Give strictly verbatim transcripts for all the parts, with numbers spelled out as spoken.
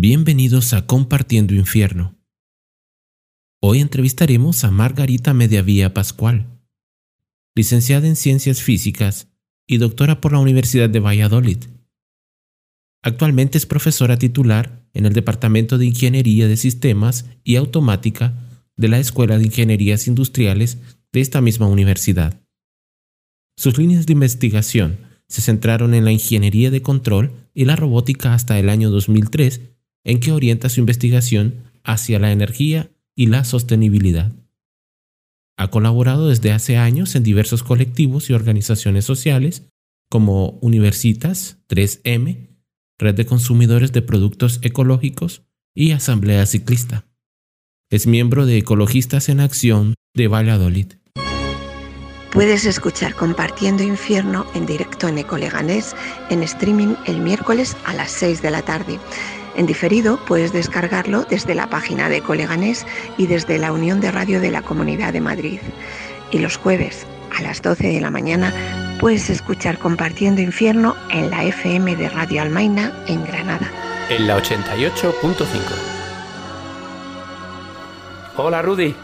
Bienvenidos a Compartiendo Infierno. Hoy entrevistaremos a Margarita Mediavía Pascual, licenciada en Ciencias Físicas y doctora por la Universidad de Valladolid. Actualmente es profesora titular en el Departamento de Ingeniería de Sistemas y Automática de la Escuela de Ingenierías Industriales de esta misma universidad. Sus líneas de investigación se centraron en la ingeniería de control y la robótica hasta el año dos mil tres, en que orienta su investigación hacia la energía y la sostenibilidad. Ha colaborado desde hace años en diversos colectivos y organizaciones sociales como Universitas, tres eme, Red de Consumidores de Productos Ecológicos y Asamblea Ciclista. Es miembro de Ecologistas en Acción de Valladolid. Puedes escuchar Compartiendo Infierno en directo en Ecoleganés en streaming el miércoles a las seis de la tarde. En diferido puedes descargarlo desde la página de Ecoleganés y desde la Unión de Radio de la Comunidad de Madrid. Y los jueves a las doce de la mañana puedes escuchar Compartiendo Infierno en la efe eme de Radio Almaina en Granada. En la ochenta y ocho punto cinco. Hola, Rudy.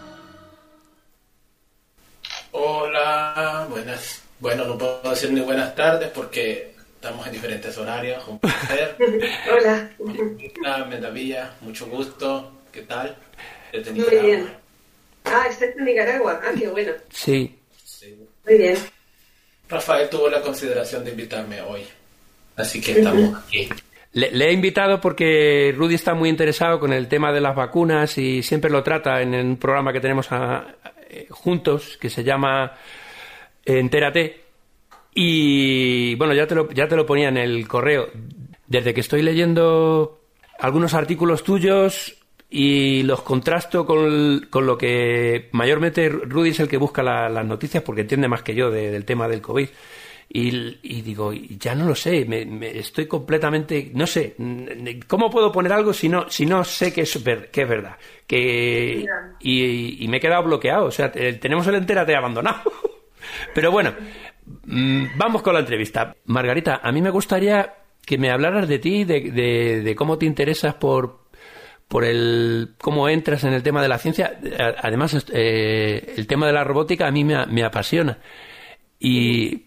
Hola, buenas. Bueno, no puedo decir ni buenas tardes porque estamos en diferentes horarios. Un placer. Hola. Hola, Mediavía, mucho gusto. ¿Qué tal? Desde Muy bien. Ah, estás en Nicaragua. Ah, qué bueno. Sí. Sí. Muy bien. Rafael tuvo la consideración de invitarme hoy, así que estamos aquí. Le, le he invitado porque Rudy está muy interesado con el tema de las vacunas y siempre lo trata en un programa que tenemos a, a, juntos que se llama Entérate. Y bueno, ya te lo, ya te lo ponía en el correo. Desde que estoy leyendo algunos artículos tuyos y los contrasto con, con lo que mayormente Rudy es el que busca la, las noticias porque entiende más que yo de, del tema del COVID. Y, y digo, ya no lo sé, me, me estoy completamente, no sé, ¿cómo puedo poner algo si no, si no sé que es, ver, que es verdad? Que, y, y me he quedado bloqueado, o sea, tenemos el Entérate abandonado. Pero bueno, vamos con la entrevista. Margarita, a mí me gustaría que me hablaras de ti, de, de, de cómo te interesas por, por el cómo entras en el tema de la ciencia. Además, eh, el tema de la robótica a mí me, me apasiona. Y,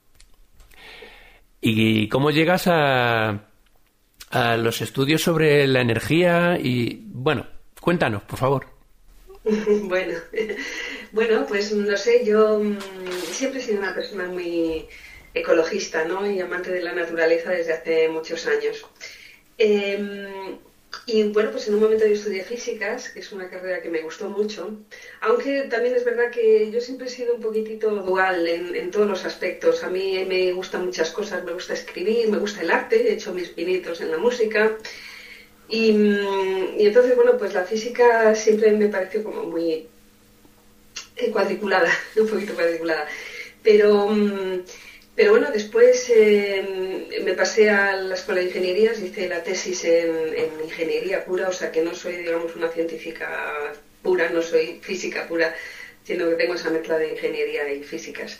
y cómo llegas a, a los estudios sobre la energía y, bueno, cuéntanos, por favor. Bueno, bueno, pues no sé, yo mmm, siempre he sido una persona muy ecologista, ¿no? Y amante de la naturaleza desde hace muchos años. Eh, y bueno, pues en un momento yo estudié físicas, que es una carrera que me gustó mucho, aunque también es verdad que yo siempre he sido un poquitito dual en, en todos los aspectos. A mí me gustan muchas cosas, me gusta escribir, me gusta el arte, he hecho mis pinitos en la música. Y, y entonces, bueno, pues la física siempre me pareció como muy cuadriculada, un poquito cuadriculada. Pero, pero bueno, después eh, me pasé a la Escuela de Ingenierías, hice la tesis en, en ingeniería pura, o sea que no soy, digamos, una científica pura, no soy física pura, sino que tengo esa mezcla de ingeniería y físicas.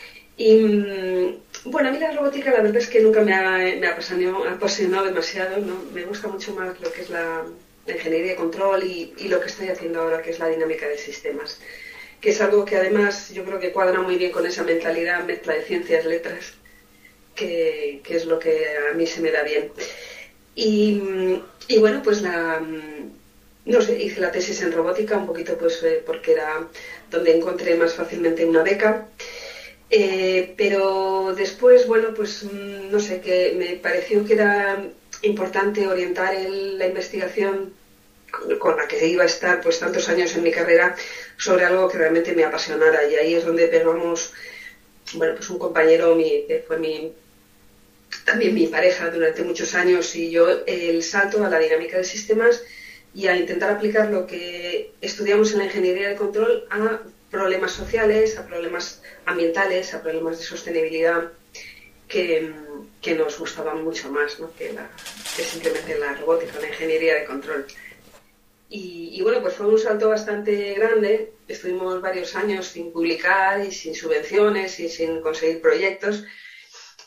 Y bueno, a mí la robótica la verdad es que nunca me ha, me ha apasionado, apasionado demasiado, ¿no? Me gusta mucho más lo que es la, la ingeniería de control y, y lo que estoy haciendo ahora, que es la dinámica de sistemas, que es algo que además yo creo que cuadra muy bien con esa mentalidad mezcla de ciencias, letras, que, que es lo que a mí se me da bien. Y, y bueno, pues la... No sé, hice la tesis en robótica un poquito pues eh, porque era donde encontré más fácilmente una beca. Eh, pero después, bueno, pues no sé, que me pareció que era importante orientar el, la investigación con, con la que iba a estar pues tantos años en mi carrera sobre algo que realmente me apasionara, y ahí es donde pegamos, bueno, pues un compañero mi, que fue mi, también mi pareja durante muchos años, y yo el salto a la dinámica de sistemas y a intentar aplicar lo que estudiamos en la ingeniería de control a problemas sociales, a problemas ambientales, a problemas de sostenibilidad que, que nos gustaban mucho más, ¿no? que, la, que simplemente la robótica, la ingeniería de control. Y, y bueno, pues fue un salto bastante grande. Estuvimos varios años sin publicar y sin subvenciones y sin conseguir proyectos,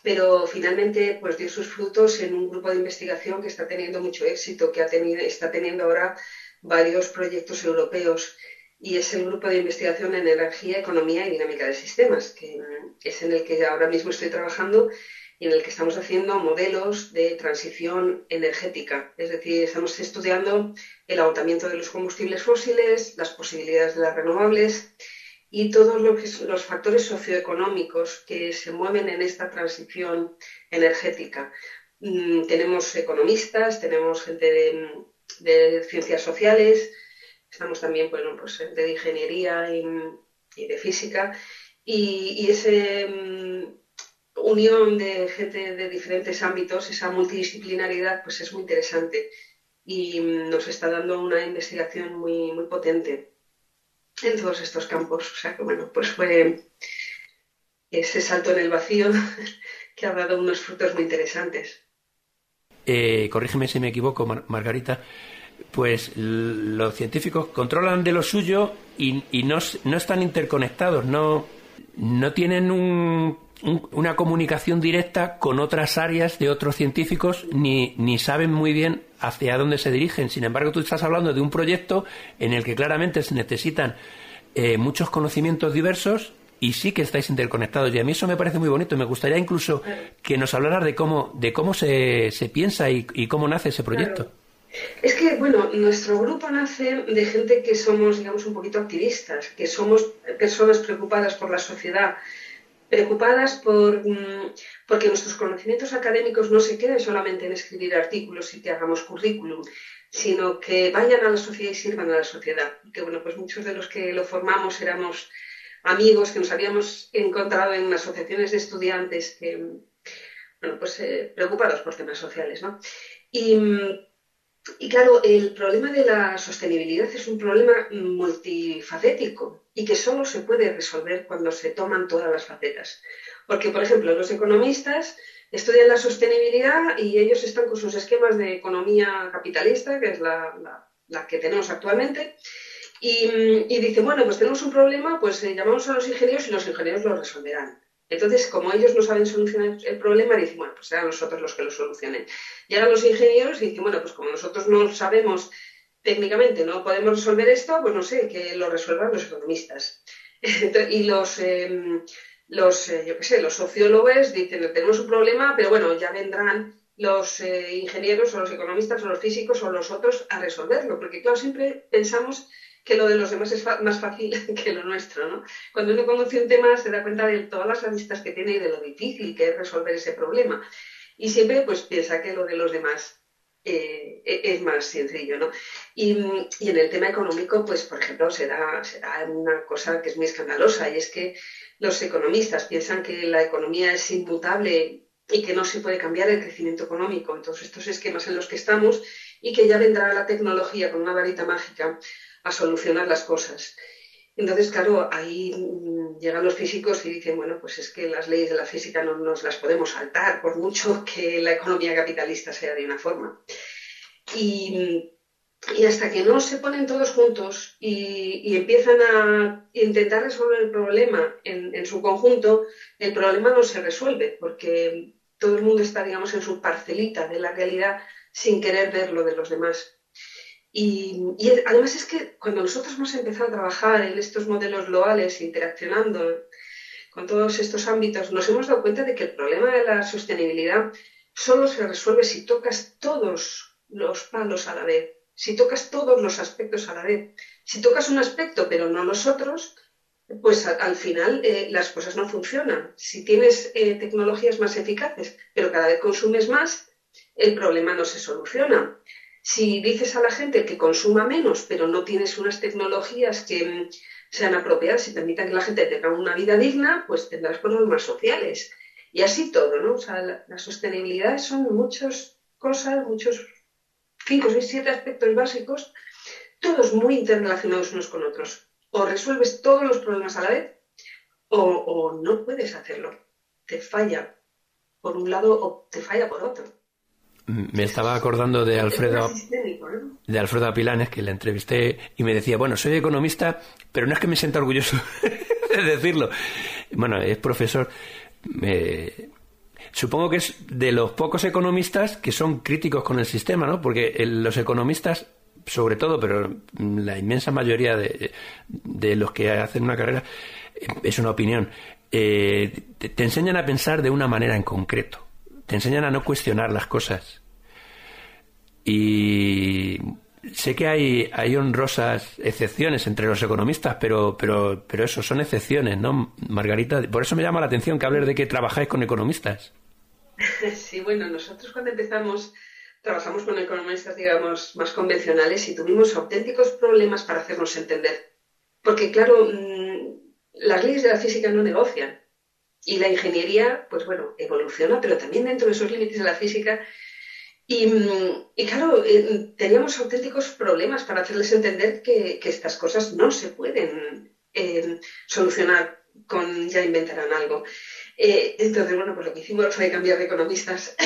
pero finalmente pues dio sus frutos en un grupo de investigación que está teniendo mucho éxito, que ha tenido, está teniendo ahora varios proyectos europeos, y es el grupo de investigación en energía, economía y dinámica de sistemas, que es en el que ahora mismo estoy trabajando y en el que estamos haciendo modelos de transición energética. Es decir, estamos estudiando el agotamiento de los combustibles fósiles, las posibilidades de las renovables y todos los, los factores socioeconómicos que se mueven en esta transición energética. Mm, tenemos economistas, tenemos gente de, de ciencias sociales, estamos también, bueno, pues de ingeniería y, y de física, y, y esa um, unión de gente de diferentes ámbitos, esa multidisciplinaridad, pues es muy interesante y um, nos está dando una investigación muy, muy potente en todos estos campos. O sea que, bueno, pues fue ese salto en el vacío que ha dado unos frutos muy interesantes. Eh, corrígeme si me equivoco, Mar- Margarita. Pues los científicos controlan de lo suyo y, y no, no están interconectados, no, no tienen un, un, una comunicación directa con otras áreas de otros científicos, ni, ni saben muy bien hacia dónde se dirigen. Sin embargo, tú estás hablando de un proyecto en el que claramente se necesitan eh, muchos conocimientos diversos y sí que estáis interconectados. Y a mí eso me parece muy bonito. Me gustaría incluso que nos hablaras de cómo, de cómo se, se piensa y, y cómo nace ese proyecto. Claro. Es que, bueno, nuestro grupo nace de gente que somos, digamos, un poquito activistas, que somos personas preocupadas por la sociedad, preocupadas por porque nuestros conocimientos académicos no se queden solamente en escribir artículos y que hagamos currículum, sino que vayan a la sociedad y sirvan a la sociedad. Y que, bueno, pues muchos de los que lo formamos éramos amigos que nos habíamos encontrado en asociaciones de estudiantes que, bueno, pues eh, preocupados por temas sociales, ¿no? Y Y claro, el problema de la sostenibilidad es un problema multifacético y que solo se puede resolver cuando se toman todas las facetas. Porque, por ejemplo, los economistas estudian la sostenibilidad y ellos están con sus esquemas de economía capitalista, que es la, la, la que tenemos actualmente, y, y dicen, bueno, pues tenemos un problema, pues eh, llamamos a los ingenieros y los ingenieros lo resolverán. Entonces, como ellos no saben solucionar el problema, dicen, bueno, pues serán nosotros los que lo solucionen. Llegan los ingenieros y dicen, bueno, pues como nosotros no sabemos técnicamente, no podemos resolver esto, pues no sé, que lo resuelvan los economistas. Y los, eh, los eh, yo qué sé, los sociólogos dicen, tenemos un problema, pero bueno, ya vendrán los eh, ingenieros o los economistas o los físicos o los otros a resolverlo. Porque, claro, siempre pensamos que lo de los demás es fa- más fácil que lo nuestro, ¿no? Cuando uno conoce un tema se da cuenta de todas las aristas que tiene y de lo difícil que es resolver ese problema. Y siempre pues piensa que lo de los demás eh, es más sencillo, ¿no? Y, y en el tema económico, pues por ejemplo, se da, se da una cosa que es muy escandalosa, y es que los economistas piensan que la economía es inmutable y que no se puede cambiar el crecimiento económico en todos estos esquemas en los que estamos, y que ya vendrá la tecnología con una varita mágica a solucionar las cosas. Entonces, claro, ahí llegan los físicos y dicen, bueno, pues es que las leyes de la física no nos las podemos saltar, por mucho que la economía capitalista sea de una forma. Y, y hasta que no se ponen todos juntos y, y empiezan a intentar resolver el problema en, en su conjunto, el problema no se resuelve, porque todo el mundo está, digamos, en su parcelita de la realidad sin querer ver lo de los demás. Y, y además es que cuando nosotros hemos empezado a trabajar en estos modelos globales, interaccionando con todos estos ámbitos, nos hemos dado cuenta de que el problema de la sostenibilidad solo se resuelve si tocas todos los palos a la vez, si tocas todos los aspectos a la vez. Si tocas un aspecto pero no los otros, pues a, al final eh, las cosas no funcionan. Si tienes eh, tecnologías más eficaces pero cada vez consumes más, el problema no se soluciona. Si dices a la gente que consuma menos, pero no tienes unas tecnologías que sean apropiadas y permitan que la gente tenga una vida digna, pues tendrás problemas sociales. Y así todo, ¿no? O sea, la, la sostenibilidad son muchas cosas, muchos cinco, seis, siete aspectos básicos, todos muy interrelacionados unos con otros. O resuelves todos los problemas a la vez, o, o no puedes hacerlo. Te falla por un lado o te falla por otro. Me estaba acordando de Alfredo de Alfredo Apilanes, que le entrevisté y me decía, bueno, soy economista, pero no es que me sienta orgulloso de decirlo. Bueno, es profesor. Me, Supongo que es de los pocos economistas que son críticos con el sistema, ¿no? Porque el, los economistas, sobre todo, pero la inmensa mayoría de, de los que hacen una carrera, es una opinión, eh, te, te enseñan a pensar de una manera en concreto, te enseñan a no cuestionar las cosas. Y sé que hay, hay honrosas excepciones entre los economistas, pero, pero, pero eso, son excepciones, ¿no, Margarita? Por eso me llama la atención que hables de que trabajáis con economistas. Sí, bueno, nosotros cuando empezamos trabajamos con economistas, digamos, más convencionales y tuvimos auténticos problemas para hacernos entender. Porque, claro, las leyes de la física no negocian. Y la ingeniería, pues bueno, evoluciona, pero también dentro de esos límites de la física. Y, y claro, eh, teníamos auténticos problemas para hacerles entender que, que estas cosas no se pueden eh, solucionar con ya inventarán algo. Eh, entonces, bueno, pues lo que hicimos fue cambiar de economistas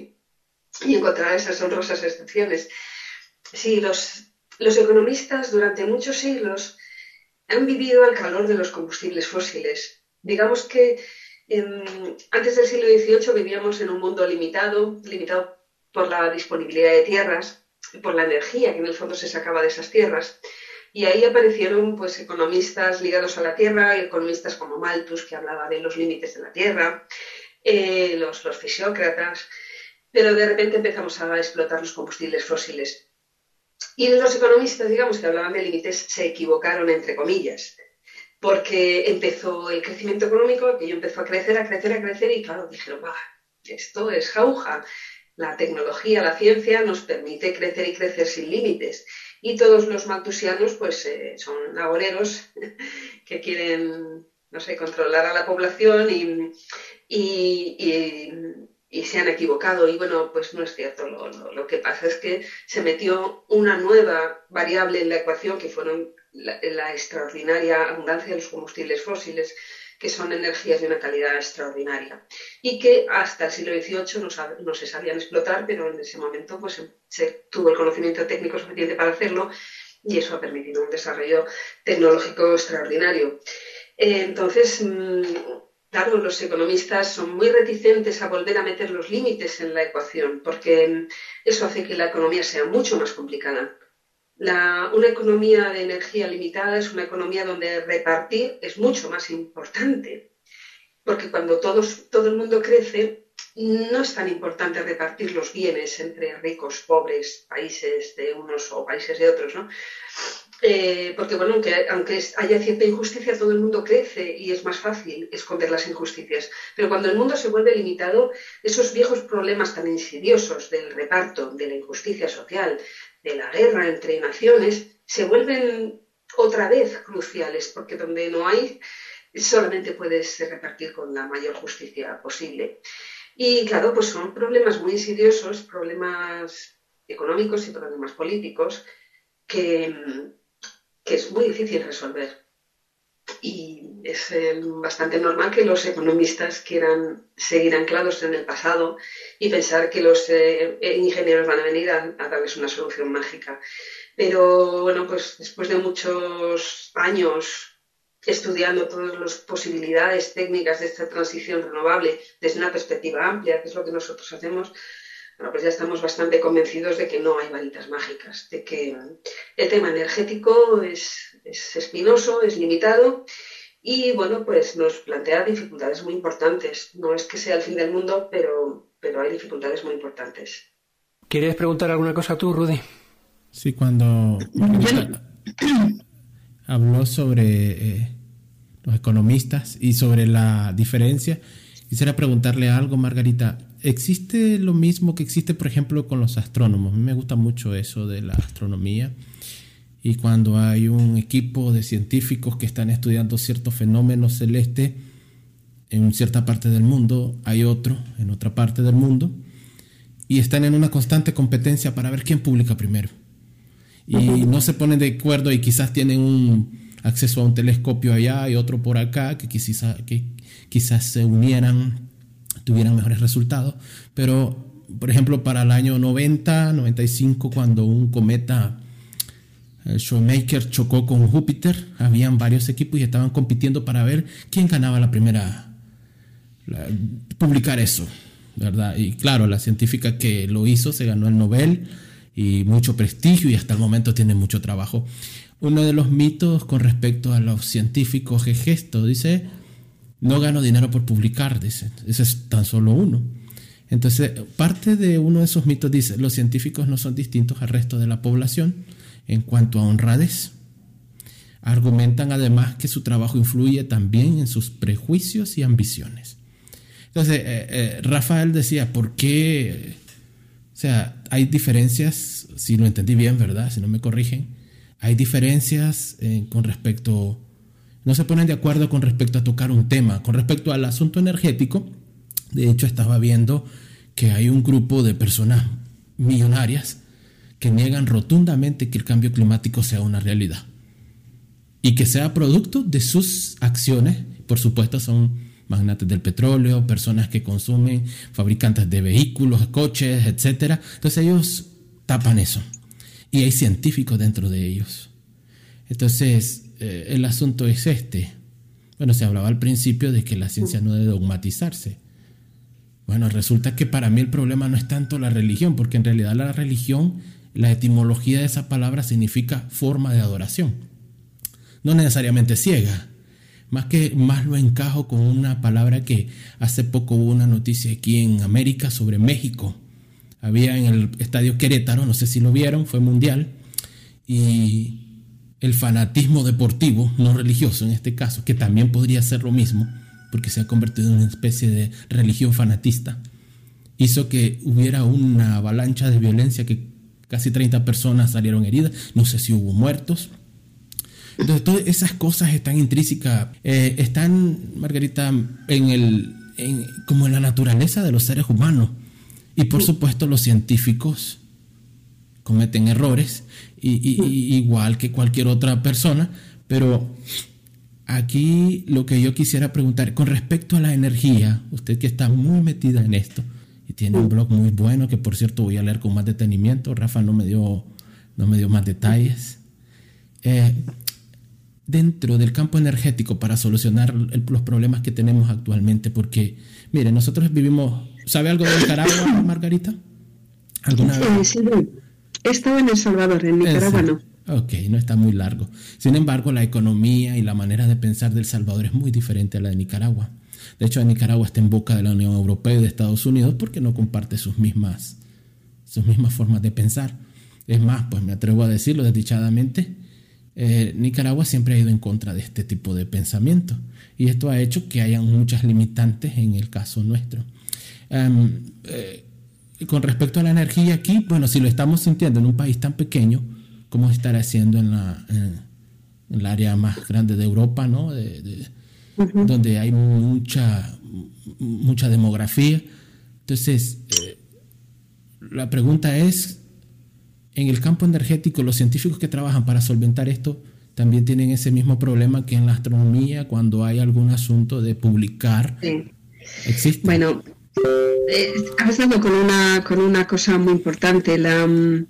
y encontrar esas honrosas excepciones. Sí, los, los economistas durante muchos siglos han vivido al calor de los combustibles fósiles. Digamos que eh, antes del siglo dieciocho vivíamos en un mundo limitado, limitado por la disponibilidad de tierras, por la energía que en el fondo se sacaba de esas tierras. Y ahí aparecieron pues economistas ligados a la tierra, economistas como Malthus, que hablaba de los límites de la tierra, eh, los, los fisiócratas, pero de repente empezamos a explotar los combustibles fósiles. Y los economistas, digamos, que hablaban de límites, se equivocaron, entre comillas, porque empezó el crecimiento económico, aquello empezó a crecer, a crecer, a crecer, y claro, dijeron, bah, esto es jauja. La tecnología, la ciencia nos permite crecer y crecer sin límites. Y todos los malthusianos, pues, eh, son agoreros que quieren, no sé, controlar a la población y, y, y, y se han equivocado. Y bueno, pues no es cierto. Lo, lo, lo que pasa es que se metió una nueva variable en la ecuación, que fueron la, la extraordinaria abundancia de los combustibles fósiles, que son energías de una calidad extraordinaria y que hasta el siglo dieciocho no, sab- no se sabían explotar, pero en ese momento pues, se tuvo el conocimiento técnico suficiente para hacerlo y eso ha permitido un desarrollo tecnológico extraordinario. Eh, entonces, mmm, claro, los economistas son muy reticentes a volver a meter los límites en la ecuación porque eso hace que la economía sea mucho más complicada. La, una economía de energía limitada es una economía donde repartir es mucho más importante, porque cuando todos, todo el mundo crece, no es tan importante repartir los bienes entre ricos, pobres, países de unos o países de otros, ¿no? Eh, porque, bueno, aunque, aunque haya cierta injusticia, todo el mundo crece y es más fácil esconder las injusticias. Pero cuando el mundo se vuelve limitado, esos viejos problemas tan insidiosos del reparto, de la injusticia social, de la guerra entre naciones, se vuelven otra vez cruciales, porque donde no hay, solamente puedes repartir con la mayor justicia posible. Y claro, pues son problemas muy insidiosos, problemas económicos y problemas políticos, que, que es muy difícil resolver. Y es eh, bastante normal que los economistas quieran seguir anclados en el pasado y pensar que los eh, ingenieros van a venir a, a darles una solución mágica. Pero bueno, pues después de muchos años estudiando todas las posibilidades técnicas de esta transición renovable desde una perspectiva amplia, que es lo que nosotros hacemos, bueno, pues ya estamos bastante convencidos de que no hay varitas mágicas, de que el tema energético es, es espinoso, es limitado y, bueno, pues nos plantea dificultades muy importantes. No es que sea el fin del mundo, pero, pero hay dificultades muy importantes. ¿Quieres preguntar alguna cosa tú, Rudy? Sí, cuando habló sobre eh, los economistas y sobre la diferencia, quisiera preguntarle algo, Margarita. ¿Existe lo mismo que existe, por ejemplo, con los astrónomos? A mí me gusta mucho eso de la astronomía. Y cuando hay un equipo de científicos que están estudiando ciertos fenómenos celestes en cierta parte del mundo, hay otro en otra parte del mundo, y están en una constante competencia para ver quién publica primero. Y uh-huh. no se ponen de acuerdo y quizás tienen un acceso a un telescopio allá y otro por acá, que quizás, que quizás se unieran, tuvieran mejores resultados. Pero, por ejemplo, para el año noventa, noventa y cinco, cuando un cometa Shoemaker chocó con Júpiter, habían varios equipos y estaban compitiendo para ver quién ganaba la primera, la, publicar eso, ¿verdad? Y claro, la científica que lo hizo se ganó el Nobel y mucho prestigio y hasta el momento tiene mucho trabajo. Uno de los mitos con respecto a los científicos es esto, dice, no gano dinero por publicar, dice, ese es tan solo uno. Entonces, parte de uno de esos mitos dice, los científicos no son distintos al resto de la población en cuanto a honradez. Argumentan además que su trabajo influye también en sus prejuicios y ambiciones. Entonces, eh, eh, Rafael decía, ¿por qué? O sea, hay diferencias, si lo entendí bien, ¿verdad? Si no me corrigen, hay diferencias eh, con respecto, no se ponen de acuerdo con respecto a tocar un tema. Con respecto al asunto energético, de hecho estaba viendo que hay un grupo de personas millonarias que niegan rotundamente que el cambio climático sea una realidad y que sea producto de sus acciones. Por supuesto son magnates del petróleo, personas que consumen, fabricantes de vehículos, coches, etcétera. Entonces ellos tapan eso y hay científicos dentro de ellos. Entonces eh, el asunto es este. Bueno, se hablaba al principio de que la ciencia no debe dogmatizarse. Bueno, resulta que para mí el problema no es tanto la religión, porque en realidad la religión, la etimología de esa palabra significa forma de adoración. No necesariamente ciega. Más que más lo encajo con una palabra que hace poco hubo una noticia aquí en América sobre México. Había en el estadio Querétaro, no sé si lo vieron, fue mundial, y el fanatismo deportivo, no religioso en este caso, que también podría ser lo mismo, porque se ha convertido en una especie de religión fanatista, hizo que hubiera una avalancha de violencia, que casi treinta personas salieron heridas, no sé si hubo muertos. Entonces todas esas cosas están intrínsecas, eh, están, Margarita, en el, en, como en la naturaleza de los seres humanos. Y por supuesto los científicos cometen errores, y, y, y igual que cualquier otra persona, pero aquí lo que yo quisiera preguntar, con respecto a la energía, usted que está muy metida en esto y tiene un blog muy bueno, que por cierto voy a leer con más detenimiento, Rafa no me dio, no me dio más detalles. Eh, dentro del campo energético para solucionar el, los problemas que tenemos actualmente, porque, mire, nosotros vivimos, ¿sabe algo de Nicaragua, Margarita? ¿Alguna sí, vez? sí, he estado en El Salvador, en Nicaragua no. Ok, no está muy largo. Sin embargo, la economía y la manera de pensar de El Salvador es muy diferente a la de Nicaragua. De hecho, Nicaragua está en boca de la Unión Europea y de Estados Unidos porque no comparte sus mismas, sus mismas formas de pensar. Es más, pues me atrevo a decirlo desdichadamente, eh, Nicaragua siempre ha ido en contra de este tipo de pensamiento. Y esto ha hecho que hayan muchas limitantes en el caso nuestro. Um, eh, con respecto a la energía aquí, bueno, si lo estamos sintiendo en un país tan pequeño, ¿cómo estará haciendo en, la, en, en el área más grande de Europa, ¿no? De, de, uh-huh. Donde hay mucha, mucha demografía? Entonces, eh, la pregunta es, en el campo energético, los científicos que trabajan para solventar esto también tienen ese mismo problema que en la astronomía cuando hay algún asunto de publicar. Sí. ¿Existe? Bueno, eh, has dado con una, con una cosa muy importante. La,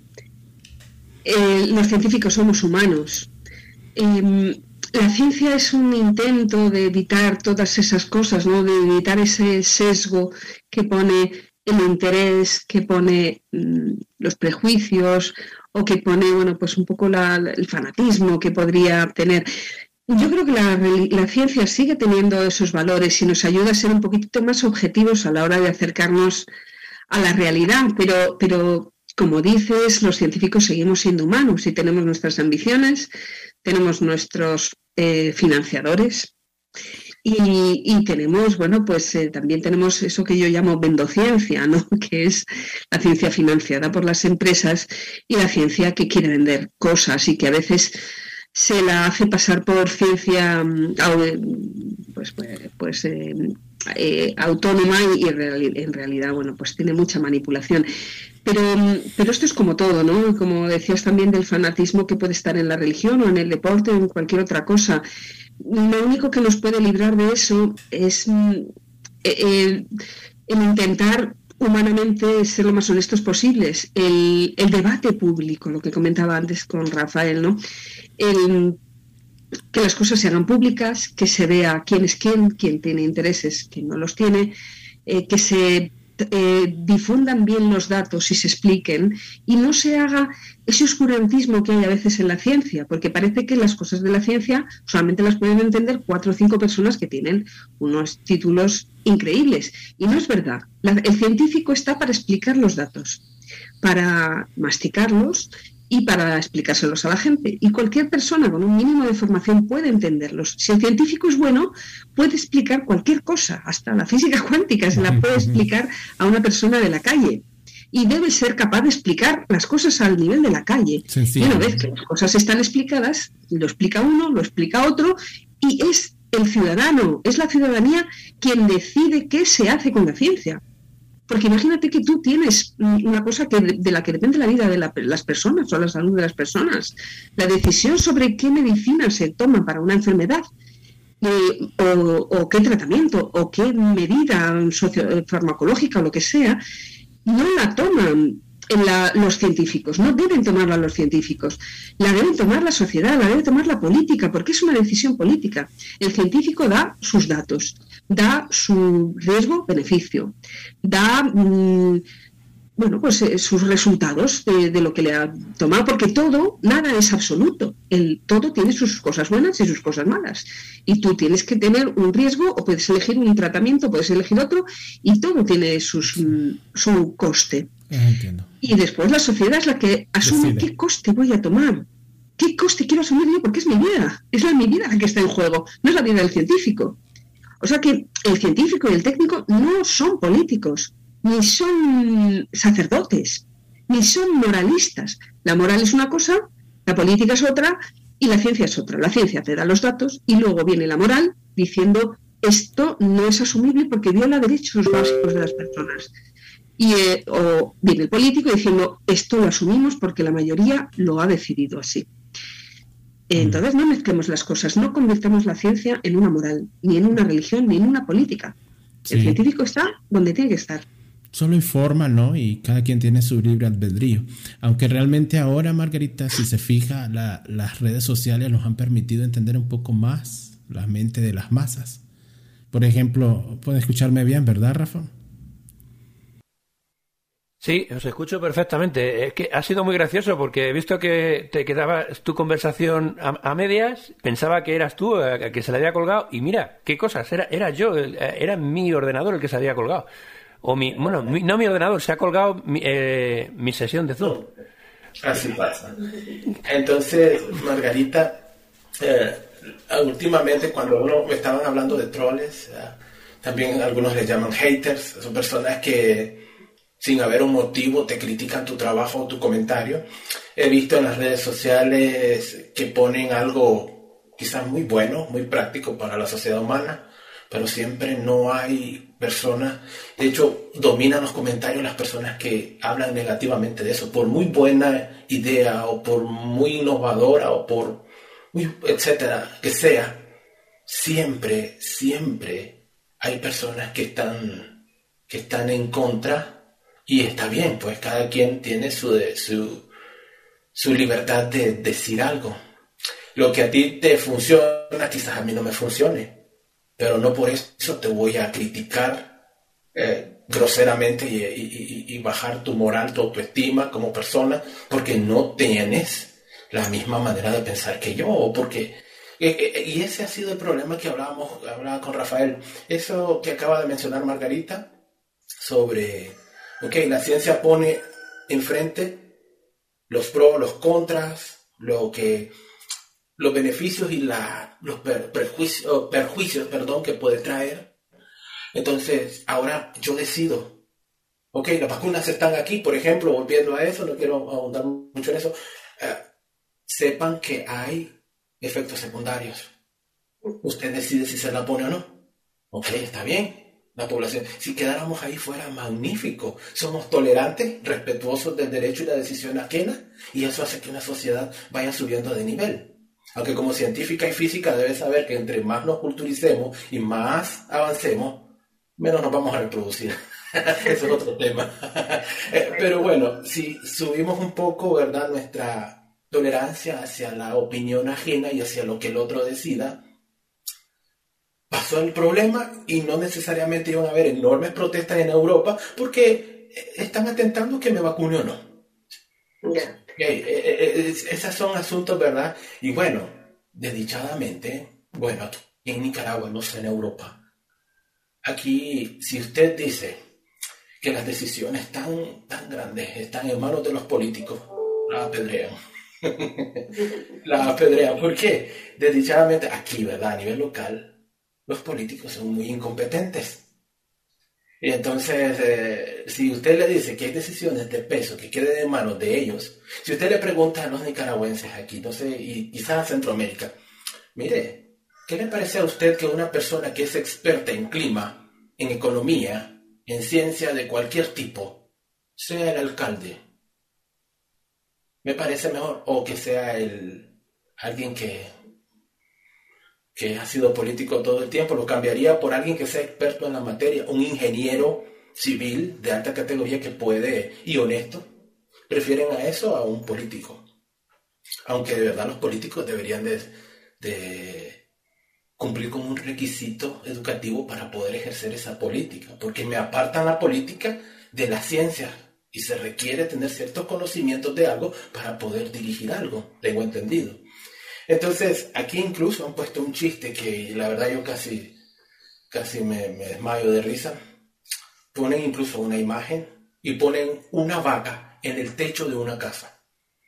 eh, los científicos somos humanos. Eh, la ciencia es un intento de evitar todas esas cosas, ¿no? De evitar ese sesgo que pone el interés, que pone mmm, los prejuicios, o que pone, bueno, pues un poco la, el fanatismo que podría tener. Yo creo que la, la ciencia sigue teniendo esos valores y nos ayuda a ser un poquito más objetivos a la hora de acercarnos a la realidad, pero, pero como dices, los científicos seguimos siendo humanos y tenemos nuestras ambiciones, tenemos nuestros eh, financiadores y, y tenemos, bueno, pues eh, también tenemos eso que yo llamo vendociencia, ¿no? Que es la ciencia financiada por las empresas y la ciencia que quiere vender cosas y que a veces se la hace pasar por ciencia pues, pues eh, eh, autónoma y en realidad, bueno, pues tiene mucha manipulación. Pero, pero esto es como todo, ¿no? Como decías también del fanatismo que puede estar en la religión o en el deporte o en cualquier otra cosa. Lo único que nos puede librar de eso es eh, el, el intentar humanamente ser lo más honestos posibles, el, el debate público, lo que comentaba antes con Rafael, ¿no? El, que las cosas se hagan públicas, que se vea quién es quién, quién tiene intereses, quién no los tiene, eh, que se eh, difundan bien los datos y se expliquen, y no se haga ese oscurantismo que hay a veces en la ciencia, porque parece que las cosas de la ciencia solamente las pueden entender cuatro o cinco personas que tienen unos títulos increíbles, y no es verdad. La, el científico está para explicar los datos, para masticarlos y para explicárselos a la gente. Y cualquier persona con un mínimo de formación puede entenderlos. Si el científico es bueno, puede explicar cualquier cosa, hasta la física cuántica se la puede explicar a una persona de la calle. Y debe ser capaz de explicar las cosas al nivel de la calle. Y una vez que las cosas están explicadas, lo explica uno, lo explica otro, y es el ciudadano, es la ciudadanía quien decide qué se hace con la ciencia. Porque imagínate que tú tienes una cosa que de la que depende la vida de la, las personas o la salud de las personas. La decisión sobre qué medicina se toma para una enfermedad, eh, o, o qué tratamiento, o qué medida socio, farmacológica o lo que sea, no la toman en la, los científicos, no deben tomarla los científicos, la deben tomar la sociedad, la debe tomar la política, porque es una decisión política. El científico da sus datos, da su riesgo-beneficio, da mmm, bueno, pues eh, sus resultados de, de lo que le ha tomado, porque todo, nada es absoluto, el, todo tiene sus cosas buenas y sus cosas malas, y tú tienes que tener un riesgo, o puedes elegir un tratamiento, puedes elegir otro, y todo tiene sus, mm, su coste. Entiendo. Y después la sociedad es la que asume Decide. qué coste voy a tomar, qué coste quiero asumir yo, porque es mi vida, es la mi vida la que está en juego, no es la vida del científico. O sea que el científico y el técnico no son políticos, ni son sacerdotes, ni son moralistas. La moral es una cosa, la política es otra y la ciencia es otra. La ciencia te da los datos y luego viene la moral diciendo esto no es asumible porque viola derechos básicos de las personas. Y, eh, o viene el político diciendo esto lo asumimos porque la mayoría lo ha decidido así. Entonces no mezclemos las cosas, no convirtamos la ciencia en una moral, ni en una religión, ni en una política. Sí. El científico está donde tiene que estar. Solo informa, ¿no? Y cada quien tiene su libre albedrío. Aunque realmente ahora, Margarita, si se fija, la, las redes sociales nos han permitido entender un poco más la mente de las masas. Por ejemplo, puede escucharme bien, ¿verdad, Rafa? Sí, os escucho perfectamente. Es que ha sido muy gracioso porque he visto que te quedaba tu conversación a, a medias, pensaba que eras tú, a, a que se le había colgado, y mira, qué cosas, era, era yo, era mi ordenador el que se había colgado. O mi, bueno, mi, no mi ordenador, se ha colgado mi, eh, mi sesión de Zoom. Así pasa. Entonces, Margarita, eh, últimamente cuando uno me estaban hablando de troles, eh, también algunos les llaman haters, son personas que sin haber un motivo te critican tu trabajo o tu comentario. He visto en las redes sociales que ponen algo quizás muy bueno, muy práctico para la sociedad humana, pero siempre no hay personas, de hecho dominan los comentarios las personas que hablan negativamente de eso, por muy buena idea o por muy innovadora o por muy etcétera que sea, siempre, siempre hay personas que están, que están en contra. Y está bien, pues cada quien tiene su, su, su libertad de decir algo. Lo que a ti te funciona, quizás a mí no me funcione, pero no por eso te voy a criticar eh, groseramente y, y, y bajar tu moral, tu autoestima como persona, porque no tienes la misma manera de pensar que yo, o porque... Eh, y ese ha sido el problema que hablábamos, hablaba con Rafael. Eso que acaba de mencionar Margarita, sobre... Ok, la ciencia pone enfrente los pros, los contras, lo que, los beneficios y la, los per, perjuicios, perjuicios perdón, que puede traer. Entonces, ahora yo decido. Ok, las vacunas están aquí, por ejemplo, volviendo a eso, no quiero ahondar mucho en eso. Eh, sepan que hay efectos secundarios. Usted decide si se la pone o no. Ok, está bien. La población, si quedáramos ahí fuera magnífico. Somos tolerantes, respetuosos del derecho y la decisión ajena, y eso hace que una sociedad vaya subiendo de nivel. Aunque como científica y física debes saber que entre más nos culturicemos y más avancemos, menos nos vamos a reproducir. Eso es otro tema. Pero bueno, si subimos un poco, ¿verdad?, nuestra, tolerancia hacia la opinión ajena y hacia lo que el otro decida, pasó el problema y no necesariamente iban a haber enormes protestas en Europa porque están atentando que me vacune o no. Yeah. Okay, eh, eh, esos son asuntos, ¿verdad? Y bueno, desdichadamente, bueno, aquí en Nicaragua, no sé, en Europa, aquí, si usted dice que las decisiones tan, tan grandes están en manos de los políticos, la apedrean. La apedrean. ¿Por qué? Desdichadamente, aquí, ¿verdad? A nivel local, los políticos son muy incompetentes. Y entonces, eh, si usted le dice que hay decisiones de peso que queden en manos de ellos, si usted le pregunta a los nicaragüenses aquí, no sé, y quizás a Centroamérica, mire, ¿qué le parece a usted que una persona que es experta en clima, en economía, en ciencia de cualquier tipo, sea el alcalde? Me parece mejor, o que sea el alguien que, que ha sido político todo el tiempo, lo cambiaría por alguien que sea experto en la materia, un ingeniero civil de alta categoría que puede, y honesto. Prefieren a eso a un político. Aunque de verdad los políticos deberían de, de cumplir con un requisito educativo para poder ejercer esa política, porque me apartan la política de la ciencia y se requiere tener ciertos conocimientos de algo para poder dirigir algo, tengo entendido. Entonces, aquí incluso han puesto un chiste que la verdad yo casi, casi me, me desmayo de risa. Ponen incluso una imagen y ponen una vaca en el techo de una casa.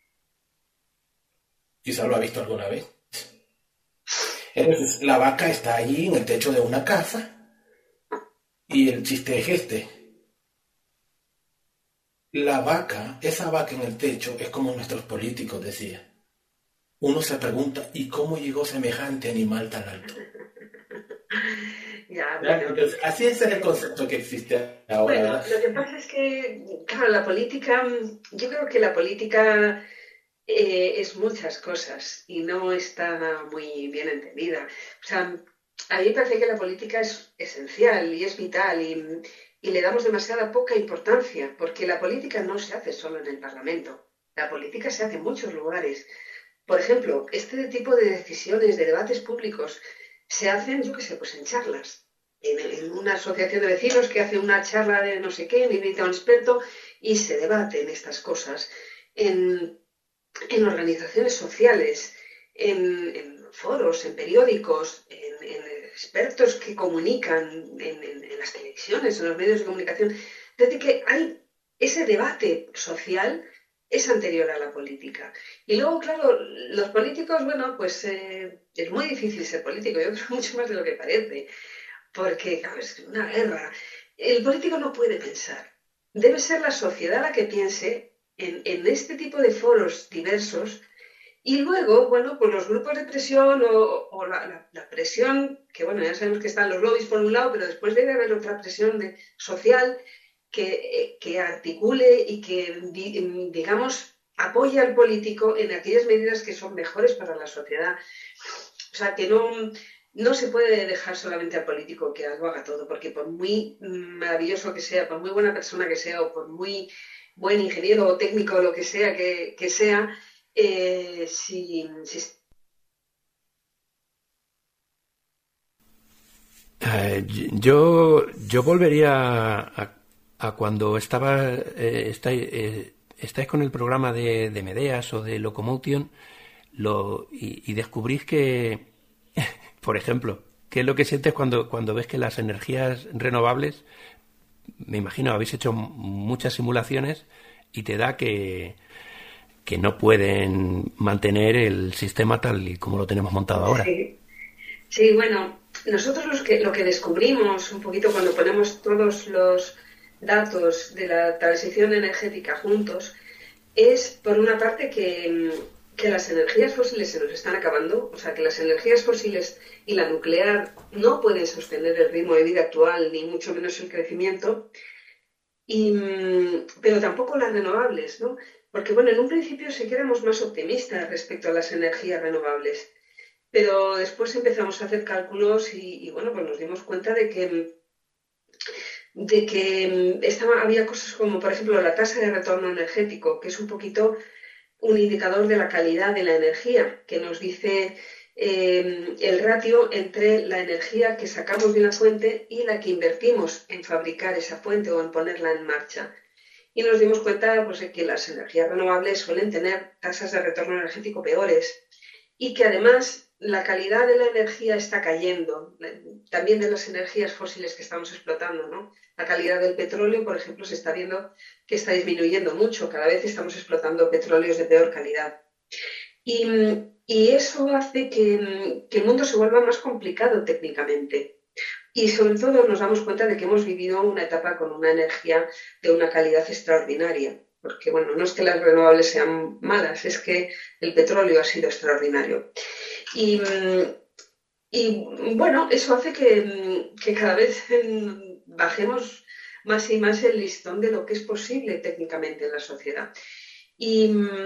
Quizá lo ha visto alguna vez. Entonces, la vaca está allí en el techo de una casa y el chiste es este. La vaca, esa vaca en el techo es como nuestros políticos, decía. Uno se pregunta, ¿y cómo llegó semejante animal tan alto? Ya, bueno. Entonces, así es el concepto que existe ahora. Bueno, ¿verdad? lo que pasa es que, claro, la política, yo creo que la política eh, es muchas cosas y no está muy bien entendida. O sea, a mí me parece que la política es esencial y es vital y, y le damos demasiada poca importancia, porque la política no se hace solo en el Parlamento. La política se hace en muchos lugares. Por ejemplo, este tipo de decisiones, de debates públicos, se hacen, yo qué sé, pues en charlas. En, en una asociación de vecinos que hace una charla de no sé qué, le invita a un experto y se debaten estas cosas. En, en organizaciones sociales, en, en foros, en periódicos, en, en expertos que comunican en, en, en las televisiones, en los medios de comunicación. Desde que hay ese debate social es anterior a la política. Y luego, claro, los políticos, bueno, pues eh, es muy difícil ser político, yo creo mucho más de lo que parece, porque, claro, es una guerra. El político no puede pensar. Debe ser la sociedad la que piense en, en este tipo de foros diversos y luego, bueno, pues los grupos de presión o, o la, la, la presión, que bueno, ya sabemos que están los lobbies por un lado, pero después debe haber otra presión de, social que, que articule y que, digamos, apoye al político en aquellas medidas que son mejores para la sociedad. O sea, que no, no se puede dejar solamente al político que lo haga todo, porque por muy maravilloso que sea, por muy buena persona que sea, o por muy buen ingeniero o técnico o lo que sea que, que sea, eh, si... si... Eh, yo, yo volvería a, a cuando estaba eh, estáis, eh, estáis con el programa de, de Medeas o de Locomotion lo, y, y descubrís que, por ejemplo, ¿qué es lo que sientes cuando, cuando ves que las energías renovables, me imagino, habéis hecho muchas simulaciones y te da que, que no pueden mantener el sistema tal y como lo tenemos montado ahora? Sí, sí, bueno, nosotros los que, lo que descubrimos un poquito cuando ponemos todos los datos de la transición energética juntos es, por una parte, que, que las energías fósiles se nos están acabando, o sea, que las energías fósiles y la nuclear no pueden sostener el ritmo de vida actual, ni mucho menos el crecimiento, y, pero tampoco las renovables, ¿no? Porque, bueno, en un principio sí que éramos más optimistas respecto a las energías renovables, pero después empezamos a hacer cálculos y, y bueno, pues nos dimos cuenta de que de que estaba, había cosas como, por ejemplo, la tasa de retorno energético, que es un poquito un indicador de la calidad de la energía que nos dice eh, el ratio entre la energía que sacamos de una fuente y la que invertimos en fabricar esa fuente o en ponerla en marcha. Y nos dimos cuenta pues, de que las energías renovables suelen tener tasas de retorno energético peores y que además la calidad de la energía está cayendo, también de las energías fósiles que estamos explotando, ¿no? La calidad del petróleo, por ejemplo, se está viendo que está disminuyendo mucho, cada vez estamos explotando petróleos de peor calidad. Y, y eso hace que, que el mundo se vuelva más complicado técnicamente. Y sobre todo nos damos cuenta de que hemos vivido una etapa con una energía de una calidad extraordinaria. Porque, bueno, no es que las renovables sean malas, es que el petróleo ha sido extraordinario. Y, y bueno, eso hace que, que cada vez bajemos más y más el listón de lo que es posible técnicamente en la sociedad. Y,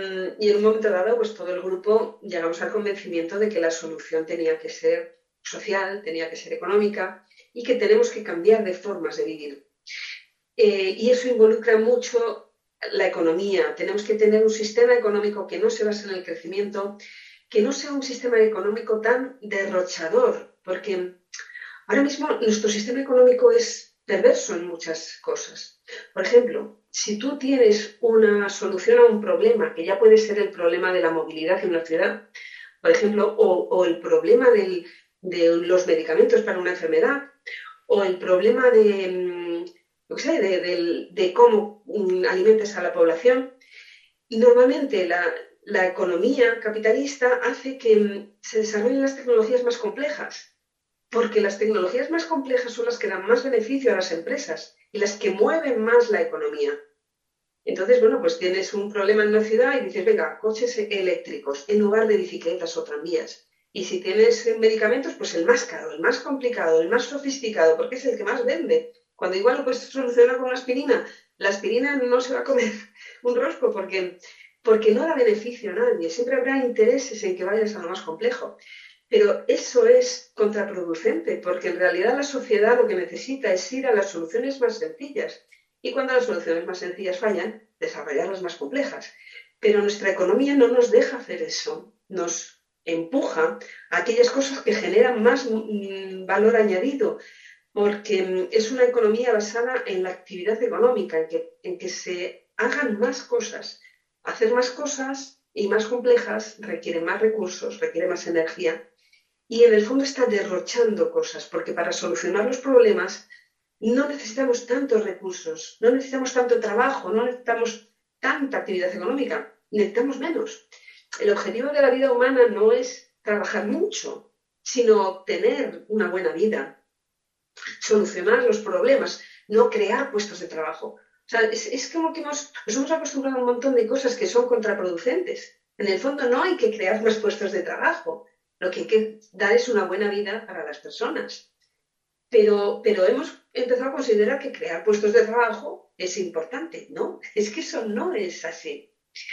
y en un momento dado, pues todo el grupo llegamos al convencimiento de que la solución tenía que ser social, tenía que ser económica y que tenemos que cambiar de formas de vivir. Eh, y eso involucra mucho la economía. Tenemos que tener un sistema económico que no se base en el crecimiento, que no sea un sistema económico tan derrochador, porque ahora mismo nuestro sistema económico es perverso en muchas cosas. Por ejemplo, si tú tienes una solución a un problema, que ya puede ser el problema de la movilidad en una ciudad, por ejemplo, o, o el problema del, de los medicamentos para una enfermedad, o el problema de, yo qué sé, de, de, de cómo alimentas a la población, y normalmente la, la economía capitalista hace que se desarrollen las tecnologías más complejas, porque las tecnologías más complejas son las que dan más beneficio a las empresas y las que mueven más la economía. Entonces, bueno, pues tienes un problema en una ciudad y dices, venga, coches eléctricos en lugar de bicicletas o tranvías. Y si tienes medicamentos, pues el más caro, el más complicado, el más sofisticado, porque es el que más vende. Cuando igual lo puedes solucionar con una aspirina, la aspirina no se va a comer un rosco porque, porque no da beneficio a nadie. Siempre habrá intereses en que vayas a lo más complejo. Pero eso es contraproducente, porque en realidad la sociedad lo que necesita es ir a las soluciones más sencillas. Y cuando las soluciones más sencillas fallan, desarrollarlas más complejas. Pero nuestra economía no nos deja hacer eso. Nos empuja a aquellas cosas que generan más mm, valor añadido, porque es una economía basada en la actividad económica, en que, en que se hagan más cosas. Hacer más cosas y más complejas requiere más recursos, requiere más energía. Y en el fondo está derrochando cosas, porque para solucionar los problemas no necesitamos tantos recursos, no necesitamos tanto trabajo, no necesitamos tanta actividad económica, necesitamos menos. El objetivo de la vida humana no es trabajar mucho, sino obtener una buena vida, solucionar los problemas, no crear puestos de trabajo. O sea, es, es como que nos, nos hemos acostumbrado a un montón de cosas que son contraproducentes. En el fondo no hay que crear más puestos de trabajo. Lo que hay que dar es una buena vida para las personas. Pero, pero hemos empezado a considerar que crear puestos de trabajo es importante. No, es que eso no es así.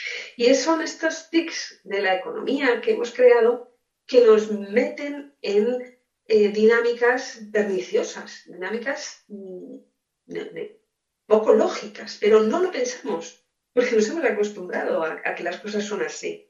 Y son estos tics de la economía que hemos creado que nos meten en eh, dinámicas perniciosas, dinámicas mm, de, de, poco lógicas, pero no lo pensamos, porque nos hemos acostumbrado a, a que las cosas son así.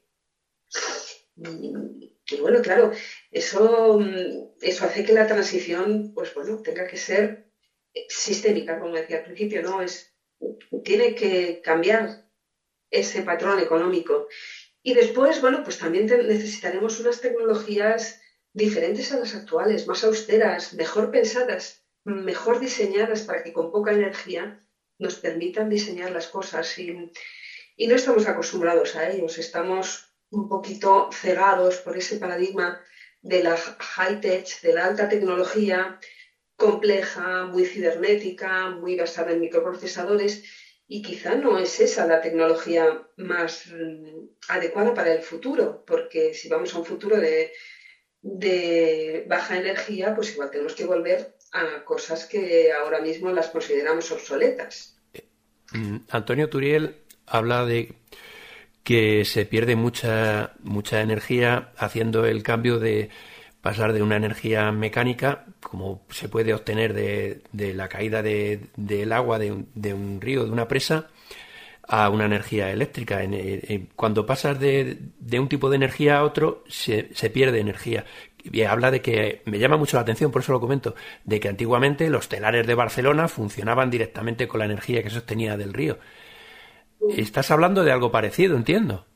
Y, y bueno, claro, eso, eso hace que la transición, pues bueno, tenga que ser sistémica, como decía al principio, ¿no? Es, tiene que cambiar ese patrón económico. Y después, bueno, pues también te, necesitaremos unas tecnologías diferentes a las actuales, más austeras, mejor pensadas, mejor diseñadas para que con poca energía nos permitan diseñar las cosas. Y, y no estamos acostumbrados a ellos, estamos un poquito cegados por ese paradigma de la high-tech, de la alta tecnología, compleja, muy cibernética, muy basada en microprocesadores, y quizá no es esa la tecnología más mm, adecuada para el futuro, porque si vamos a un futuro de, de baja energía, pues igual tenemos que volver a cosas que ahora mismo las consideramos obsoletas. Antonio Turiel habla de que se pierde mucha, mucha energía haciendo el cambio de pasar de una energía mecánica, como se puede obtener de, de la caída de, del agua de un, de un río, de una presa, a una energía eléctrica. En, en, cuando pasas de, de un tipo de energía a otro, se, se pierde energía. Y habla de que, me llama mucho la atención, por eso lo comento, de que antiguamente los telares de Barcelona funcionaban directamente con la energía que se obtenía del río. Estás hablando de algo parecido, entiendo.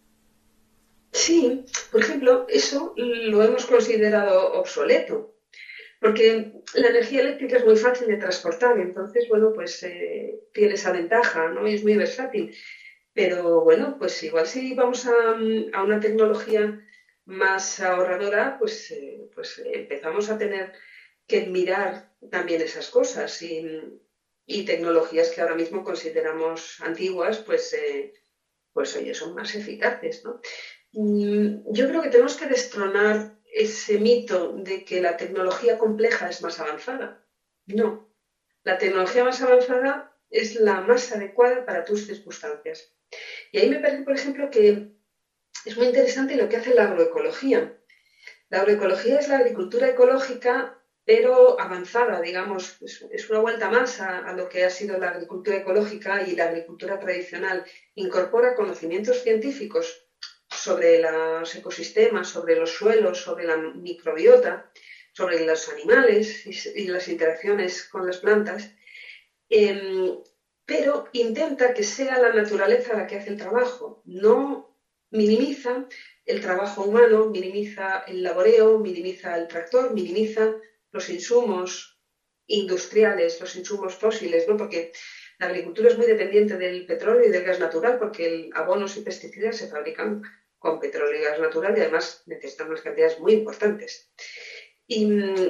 Sí, por ejemplo, eso lo hemos considerado obsoleto, porque la energía eléctrica es muy fácil de transportar, entonces, bueno, pues eh, tiene esa ventaja, ¿no? Y es muy versátil. Pero, bueno, pues igual si vamos a, a una tecnología más ahorradora, pues, eh, pues empezamos a tener que mirar también esas cosas y, y tecnologías que ahora mismo consideramos antiguas, pues, eh, pues oye, son más eficaces, ¿no? Yo creo que tenemos que destronar ese mito de que la tecnología compleja es más avanzada. No, la tecnología más avanzada es la más adecuada para tus circunstancias. Y ahí me parece, por ejemplo, que es muy interesante lo que hace la agroecología. La agroecología es la agricultura ecológica, pero avanzada, digamos, es una vuelta más a, a lo que ha sido la agricultura ecológica y la agricultura tradicional. Incorpora conocimientos científicos sobre los ecosistemas, sobre los suelos, sobre la microbiota, sobre los animales y, y las interacciones con las plantas, eh, pero intenta que sea la naturaleza la que hace el trabajo, no minimiza el trabajo humano, minimiza el laboreo, minimiza el tractor, minimiza los insumos industriales, los insumos fósiles, ¿no? Porque la agricultura es muy dependiente del petróleo y del gas natural, porque el abonos y pesticidas se fabrican con petróleo y gas natural y además necesitan unas cantidades muy importantes. Y,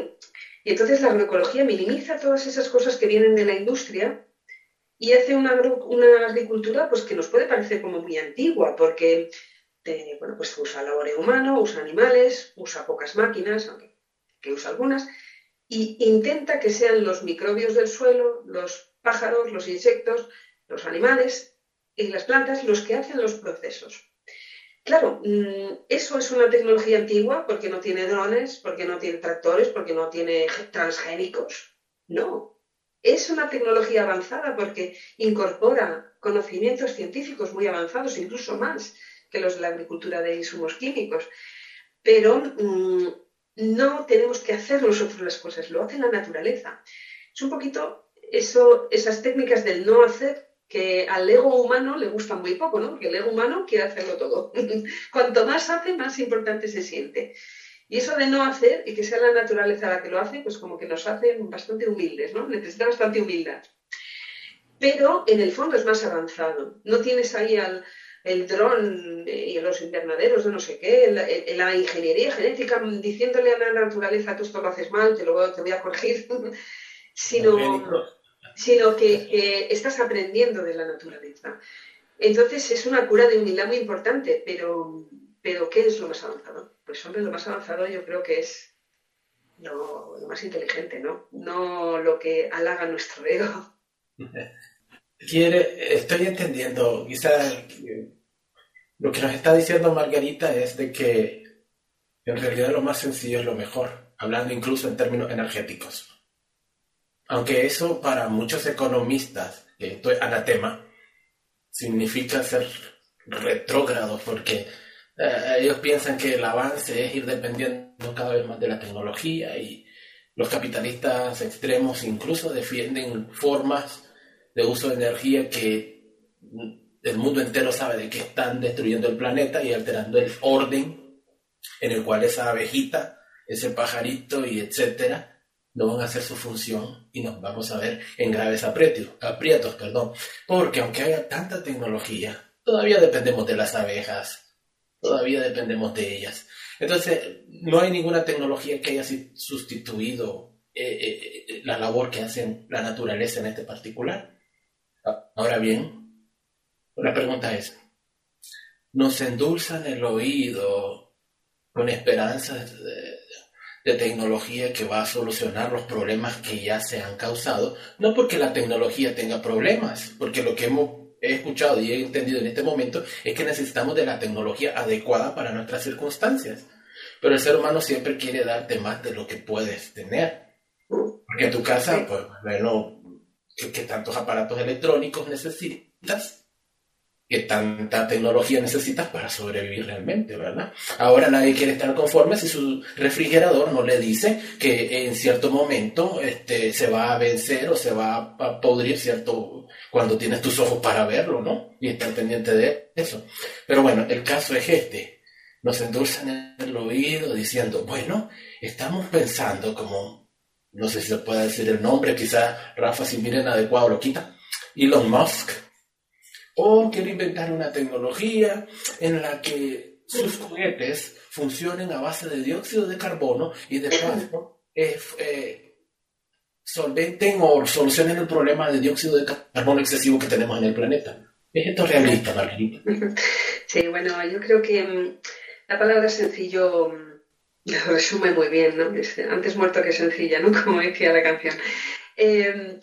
y entonces la agroecología minimiza todas esas cosas que vienen de la industria y hace una, una agricultura pues, que nos puede parecer como muy antigua, porque eh, bueno, pues usa laboreo humano, usa animales, usa pocas máquinas, aunque que usa algunas, y intenta que sean los microbios del suelo, los pájaros, los insectos, los animales y las plantas los que hacen los procesos. Claro, eso es una tecnología antigua porque no tiene drones, porque no tiene tractores, porque no tiene transgénicos. No, es una tecnología avanzada porque incorpora conocimientos científicos muy avanzados, incluso más que los de la agricultura de insumos químicos. Pero mmm, no tenemos que hacer nosotros las cosas, lo hace la naturaleza. Es un poquito eso, esas técnicas del no hacer que al ego humano le gustan muy poco, ¿no? Porque el ego humano quiere hacerlo todo. Cuanto más hace, más importante se siente. Y eso de no hacer y que sea la naturaleza la que lo hace, pues como que nos hace bastante humildes, ¿no? Necesita bastante humildad. Pero en el fondo es más avanzado. No tienes ahí al el dron y los invernaderos de no sé qué, la, la ingeniería genética diciéndole a la naturaleza tú esto lo haces mal, te, lo, te voy a corregir, sino, sino que, que estás aprendiendo de la naturaleza. Entonces es una cura de humildad muy importante, pero, pero ¿qué es lo más avanzado? Pues hombre, lo más avanzado yo creo que es lo, lo más inteligente, ¿no? No lo que halaga nuestro ego. Quiere, estoy entendiendo, quizás lo que nos está diciendo Margarita es de que en realidad lo más sencillo es lo mejor, hablando incluso en términos energéticos. Aunque eso para muchos economistas, que esto es anatema, significa ser retrógrados porque eh, ellos piensan que el avance es ir dependiendo cada vez más de la tecnología y los capitalistas extremos incluso defienden formas de uso de energía que el mundo entero sabe de que están destruyendo el planeta y alterando el orden en el cual esa abejita, ese pajarito y etcétera no van a hacer su función y nos vamos a ver en graves aprietos, aprietos, perdón, porque aunque haya tanta tecnología, todavía dependemos de las abejas, todavía dependemos de ellas. Entonces, no hay ninguna tecnología que haya sustituido eh, eh, la labor que hace la naturaleza en este particular. Ahora bien, la pregunta es, ¿nos endulzan el oído con esperanzas de, de tecnología que va a solucionar los problemas que ya se han causado? No porque la tecnología tenga problemas, porque lo que hemos he escuchado y he entendido en este momento es que necesitamos de la tecnología adecuada para nuestras circunstancias. Pero el ser humano siempre quiere darte más de lo que puedes tener. Porque en tu casa, pues, bueno, ¿qué, qué tantos aparatos electrónicos necesitas? qué tanta tecnología necesitas para sobrevivir realmente, ¿verdad? Ahora nadie quiere estar conforme si su refrigerador no le dice que en cierto momento este, se va a vencer o se va a podrir, ¿cierto? Cuando tienes tus ojos para verlo, ¿no? Y estar pendiente de eso. Pero bueno, el caso es este. Nos endulzan en el oído diciendo, bueno, estamos pensando como, no sé si se puede decir el nombre, quizás Rafa, si miren adecuado lo quita, Elon Musk, o quiere inventar una tecnología en la que sus cohetes funcionen a base de dióxido de carbono y de paso eh, eh, solventen o solucionen el problema de dióxido de carbono excesivo que tenemos en el planeta. ¿Es esto realista, Margarita? Sí, bueno, yo creo que um, la palabra sencillo um, lo resume muy bien, ¿no? Es, antes muerto que sencilla, ¿no? Como decía la canción. Eh,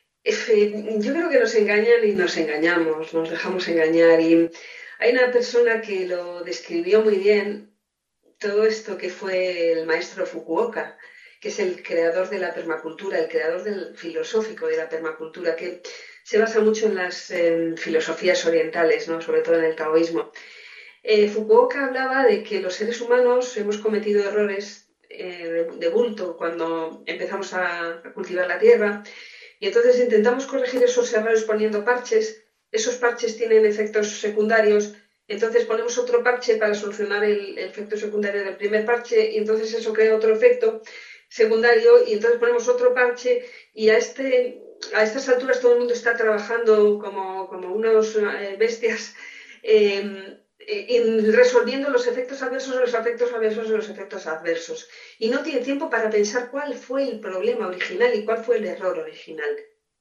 Yo creo que nos engañan y nos engañamos, nos dejamos engañar. Y hay una persona que lo describió muy bien, todo esto, que fue el maestro Fukuoka, que es el creador de la permacultura, el creador del filosófico de la permacultura, que se basa mucho en las en filosofías orientales, ¿no? Sobre todo en el taoísmo. Eh, Fukuoka hablaba de que los seres humanos hemos cometido errores eh, de, de bulto cuando empezamos a, a cultivar la tierra. Y entonces intentamos corregir esos errores poniendo parches, esos parches tienen efectos secundarios, entonces ponemos otro parche para solucionar el, el efecto secundario del primer parche y entonces eso crea otro efecto secundario y entonces ponemos otro parche y a, este, a estas alturas todo el mundo está trabajando como, como unos eh, bestias eh, en resolviendo los efectos adversos, los efectos adversos y los efectos adversos. Y no tiene tiempo para pensar cuál fue el problema original y cuál fue el error original.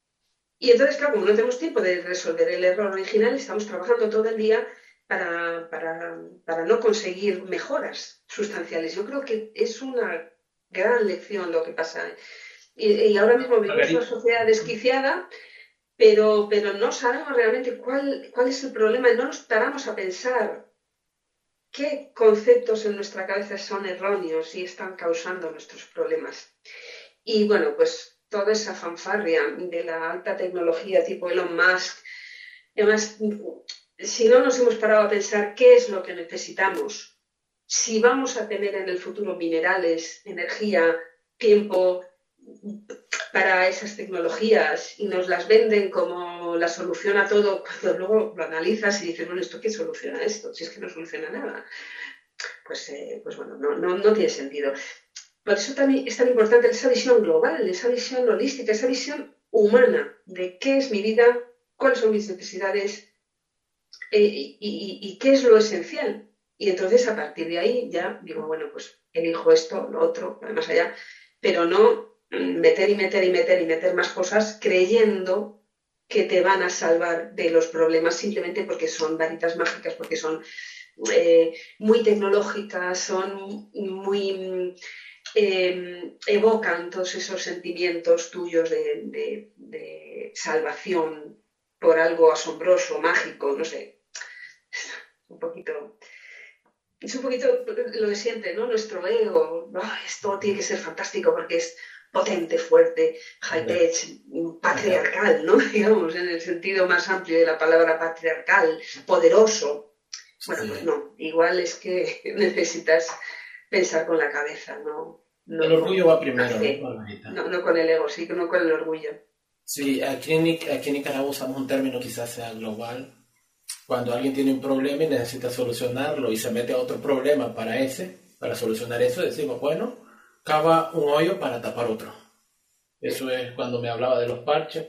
Y entonces, claro, como no tenemos tiempo de resolver el error original, estamos trabajando todo el día para, para, para no conseguir mejoras sustanciales. Yo creo que es una gran lección lo que pasa. Y, y ahora mismo vivimos una sociedad desquiciada, Pero, pero no sabemos realmente cuál, cuál es el problema y no nos paramos a pensar qué conceptos en nuestra cabeza son erróneos y están causando nuestros problemas. Y bueno, pues toda esa fanfarria de la alta tecnología tipo Elon Musk, además, si no nos hemos parado a pensar qué es lo que necesitamos, si vamos a tener en el futuro minerales, energía, tiempo para esas tecnologías y nos las venden como la solución a todo, cuando luego lo analizas y dices, bueno, ¿esto qué soluciona esto? Si es que no soluciona nada. Pues, eh, pues bueno, no, no, no tiene sentido. Por eso también es tan importante esa visión global, esa visión holística, esa visión humana de qué es mi vida, cuáles son mis necesidades eh, y, y, y qué es lo esencial. Y entonces a partir de ahí ya digo, bueno, pues elijo esto, lo otro, más allá, pero no meter y meter y meter y meter más cosas creyendo que te van a salvar de los problemas simplemente porque son varitas mágicas, porque son eh, muy tecnológicas, son muy... Eh, evocan todos esos sentimientos tuyos de, de, de salvación por algo asombroso, mágico, no sé. Un poquito... Es un poquito lo de siempre, ¿no? Nuestro ego, oh, esto tiene que ser fantástico porque es potente, fuerte, high-tech, patriarcal, ¿no? Digamos, en el sentido más amplio de la palabra patriarcal, poderoso. Bueno, pues no, igual es que necesitas pensar con la cabeza, ¿no? no el orgullo va primero, ¿no? ¿no? No con el ego, sí, no con el orgullo. Sí, aquí en, aquí en Nicaragua usamos un término quizás sea global. Cuando alguien tiene un problema y necesita solucionarlo y se mete a otro problema para ese, para solucionar eso, decimos, bueno, cava un hoyo para tapar otro. Eso es cuando me hablaba de los parches,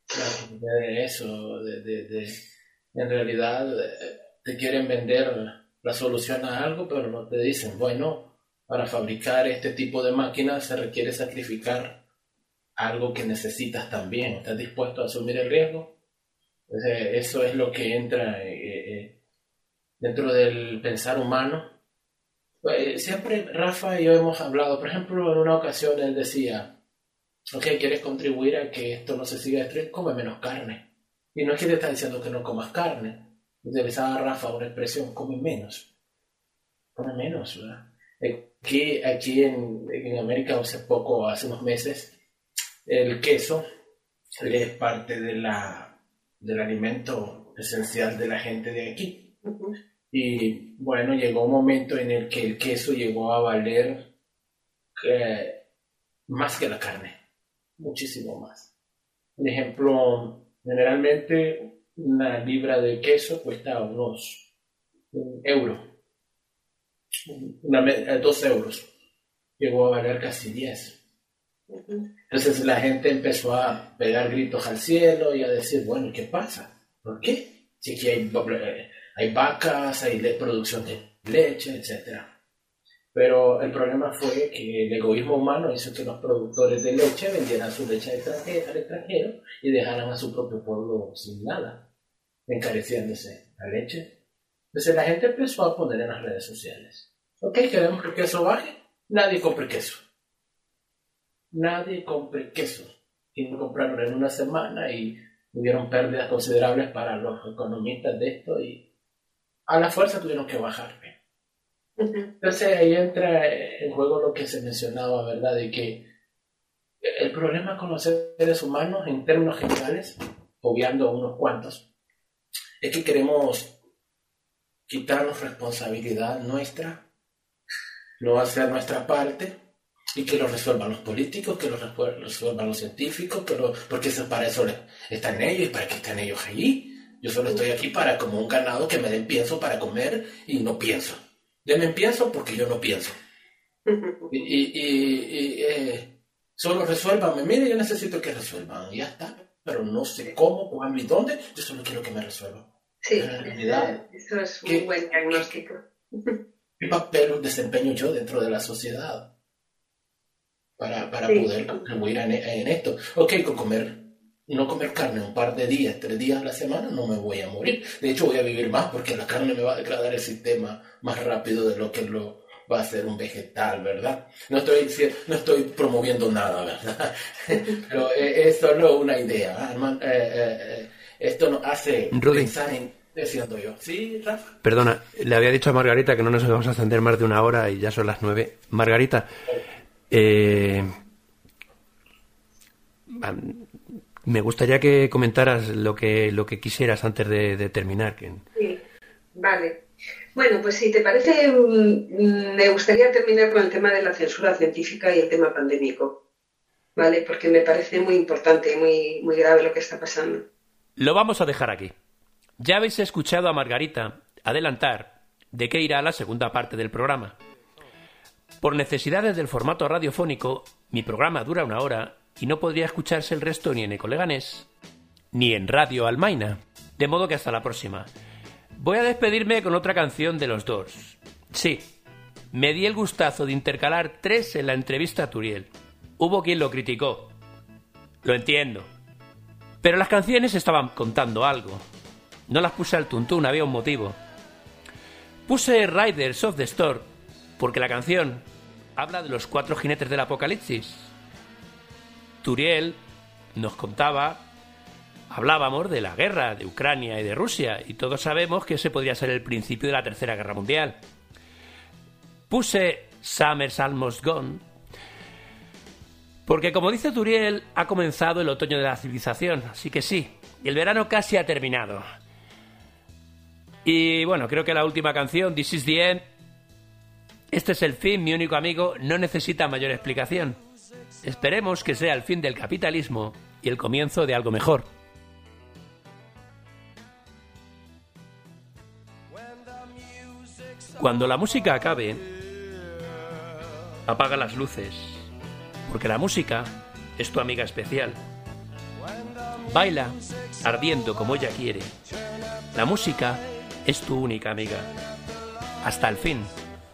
de eso, de, de, de, en realidad te quieren vender la solución a algo, pero no te dicen, bueno, para fabricar este tipo de máquinas se requiere sacrificar algo que necesitas también. ¿Estás dispuesto a asumir el riesgo? Entonces, eso es lo que entra eh, eh, dentro del pensar humano. Pues, siempre Rafa y yo hemos hablado, por ejemplo, en una ocasión él decía, ok, ¿quieres contribuir a que esto no se siga destruyendo? Come menos carne. Y no es que te está diciendo que no comas carne. Utilizaba Rafa una expresión, come menos. Come menos, ¿verdad? Aquí, aquí en, en América hace poco, hace unos meses, el queso es parte de la del alimento esencial de la gente de aquí. Uh-huh. Y bueno, llegó un momento en el que el queso llegó a valer eh, más que la carne, muchísimo más. Por ejemplo, generalmente una libra de queso cuesta unos un euro, una, dos euros. Llegó a valer casi diez. Entonces la gente empezó a pegar gritos al cielo y a decir, bueno, ¿qué pasa? ¿Por qué? Si aquí hay, hay vacas, hay le- producción de leche, etcétera. Pero el problema fue que el egoísmo humano hizo que los productores de leche vendieran su leche al extranjero, al extranjero y dejaran a su propio pueblo sin nada, encareciéndose la leche. Entonces la gente empezó a poner en las redes sociales, ok, queremos que el queso baje, nadie compre queso. Nadie compre queso. Y lo compraron en una semana y hubieron pérdidas considerables para los economistas de esto y a la fuerza tuvieron que bajar. Entonces ahí entra en juego lo que se mencionaba, ¿verdad? De que el problema con los seres humanos en términos generales, obviando a unos cuantos, es que queremos quitarnos responsabilidad nuestra, no hacer nuestra parte, y que lo resuelvan los políticos, que lo resuelvan los científicos, que lo, porque eso, para eso están ellos y para que están ellos allí. Yo solo estoy aquí para, como un ganado, que me den pienso para comer y no pienso. Denme pienso porque yo no pienso. Y, y, y, y eh, solo resuélvanme. Mire, yo necesito que resuelvan. Y ya está. Pero no sé cómo, cuándo y dónde. Yo solo quiero que me resuelvan. Sí, en realidad, eso es un ¿qué, buen diagnóstico. ¿Qué papel desempeño yo dentro de la sociedad? Para, para sí. poder contribuir en, en esto. Ok, con comer, no comer carne un par de días, tres días a la semana, no me voy a morir. De hecho, voy a vivir más porque la carne me va a degradar el sistema más rápido de lo que lo va a hacer un vegetal, ¿verdad? No estoy, no estoy promoviendo nada, ¿verdad? Pero eh, es solo una idea. Eh, eh, esto nos hace Rudy. pensar en... Diciendo yo. ¿Sí, Rafa? Perdona, le había dicho a Margarita que no nos vamos a extender más de una hora y ya son las nueve. Margarita... Eh, me gustaría que comentaras lo que lo que quisieras antes de, de terminar. Sí, vale. Bueno, pues si te parece, me gustaría terminar con el tema de la censura científica y el tema pandémico, ¿vale? Porque me parece muy importante y muy, muy grave lo que está pasando. Lo vamos a dejar aquí. Ya habéis escuchado a Margarita adelantar de qué irá la segunda parte del programa. Por necesidades del formato radiofónico, mi programa dura una hora y no podría escucharse el resto ni en Ecoleganés ni en Radio Almaina. De modo que hasta la próxima. Voy a despedirme con otra canción de los Doors. Sí, me di el gustazo de intercalar tres en la entrevista a Turiel. Hubo quien lo criticó. Lo entiendo. Pero las canciones estaban contando algo. No las puse al tuntún, había un motivo. Puse Riders of the Storm porque la canción habla de los cuatro jinetes del apocalipsis. Turiel nos contaba, hablábamos de la guerra de Ucrania y de Rusia, y todos sabemos que ese podría ser el principio de la Tercera Guerra Mundial. Puse Summer's Almost Gone porque, como dice Turiel, ha comenzado el otoño de la civilización, así que sí, el verano casi ha terminado. Y bueno, creo que la última canción, This is the End, este es el fin, mi único amigo, no necesita mayor explicación. Esperemos que sea el fin del capitalismo y el comienzo de algo mejor. Cuando la música acabe, apaga las luces, porque la música es tu amiga especial. Baila ardiendo como ella quiere. La música es tu única amiga. Hasta el fin.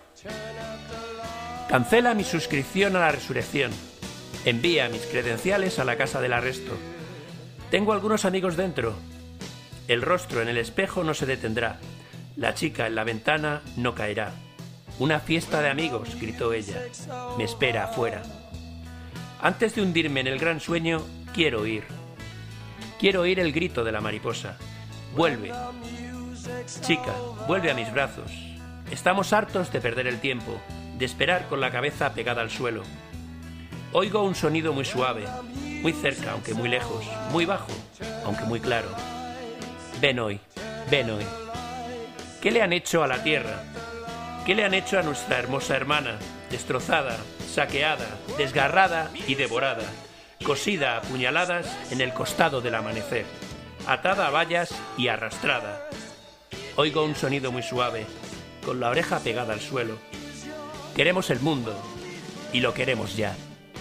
Cancela mi suscripción a la resurrección. Envía mis credenciales a la casa del arresto. Tengo algunos amigos dentro. El rostro en el espejo no se detendrá. La chica en la ventana no caerá. Una fiesta de amigos, gritó ella. Me espera afuera. Antes de hundirme en el gran sueño, quiero oír. Quiero oír el grito de la mariposa. Vuelve. Chica, vuelve a mis brazos. Estamos hartos de perder el tiempo, de esperar con la cabeza pegada al suelo. Oigo un sonido muy suave, muy cerca, aunque muy lejos, muy bajo, aunque muy claro. ven hoy, ven hoy. ¿Qué le han hecho a la tierra? ¿Qué le han hecho a nuestra hermosa hermana, destrozada, saqueada, desgarrada y devorada, cosida a puñaladas en el costado del amanecer, atada a vallas y arrastrada? Oigo un sonido muy suave, con la oreja pegada al suelo. Queremos el mundo, y lo queremos ya.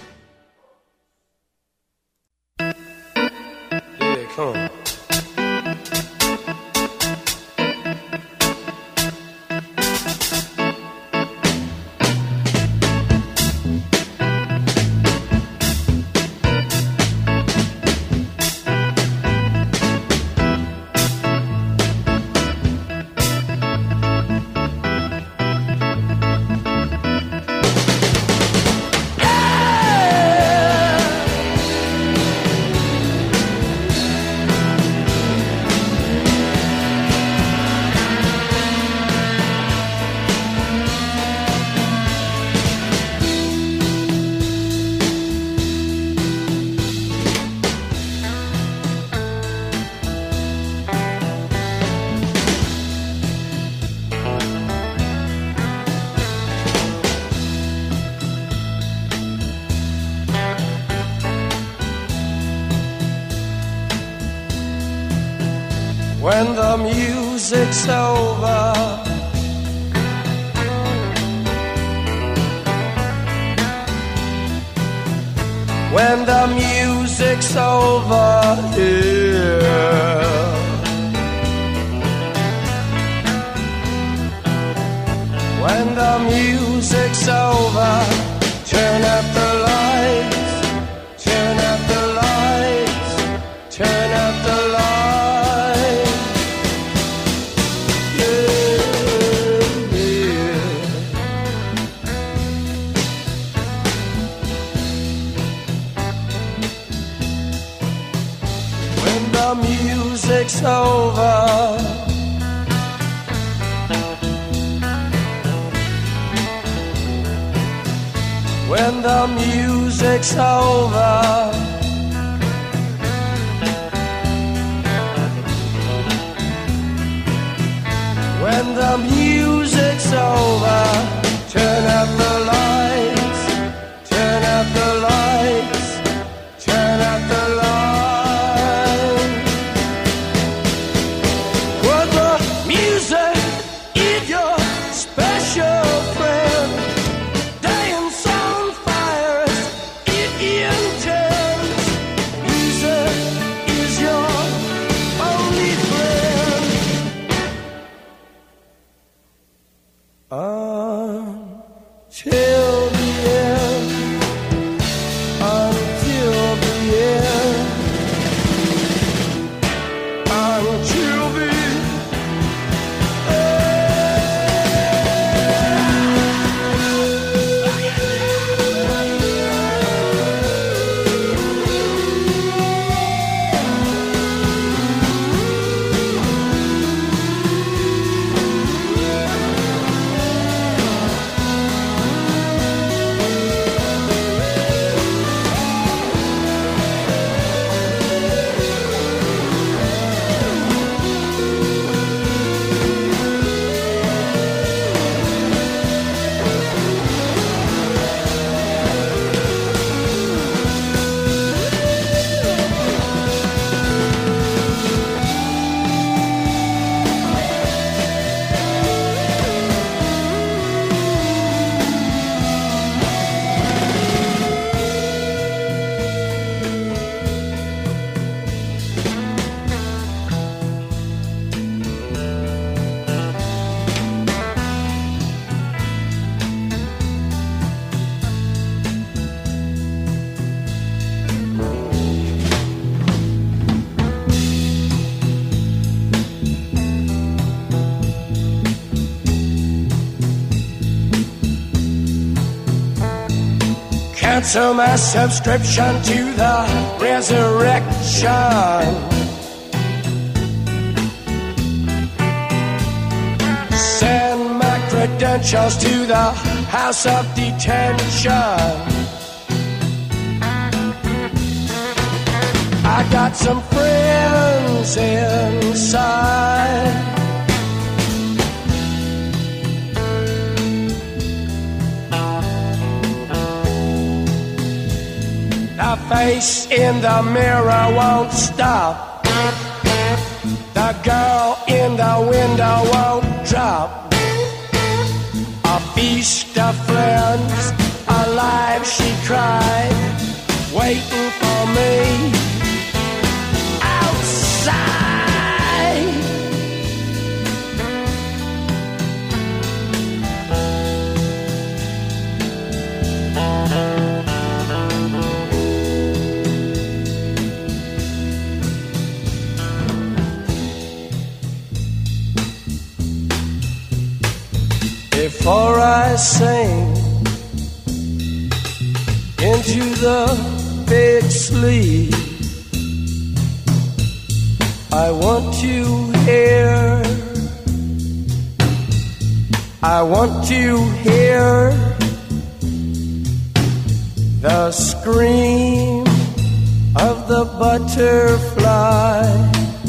Yeah, come on. When the music's over, when the music's over, yeah. When the music's over, turn up the lights, turn up the lights, turn up the lights. The music's over, when the music's over, when the music's over, turn up the lights, turn up the lights, turn up the lights. Cancel my subscription to the resurrection. Send my credentials to the house of detention. I got some friends inside. face in the mirror won't stop. The girl in the window won't drop. A feast of friends, alive she cried, waiting for me outside. Before I sing into the big sleep, I want to hear, I want to hear the scream of the butterfly.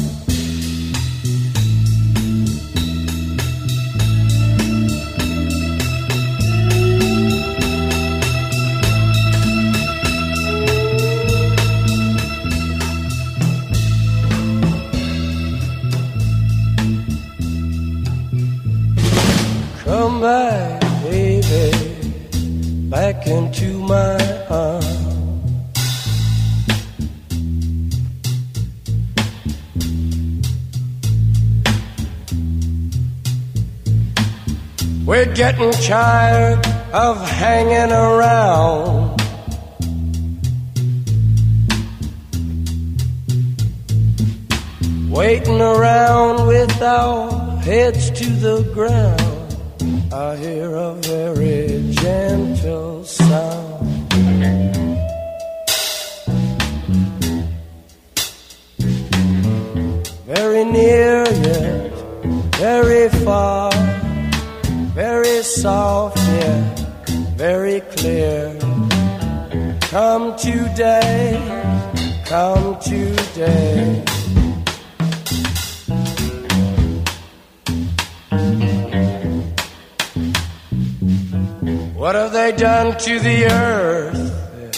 Come back, baby, back into my arms. We're getting tired of hanging around. Waiting around with our heads to the ground. I hear a very gentle sound. Very near yet very far, very soft yet very clear. Come today, come today. What have they done to the earth?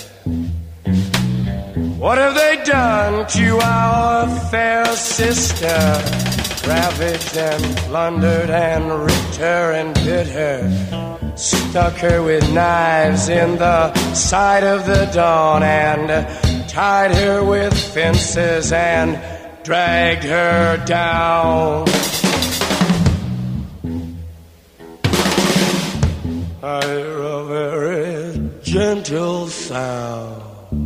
What have they done to our fair sister? Ravaged and plundered and ripped her and bit her, stuck her with knives in the side of the dawn, and tied her with fences and dragged her down. I hear a very gentle sound.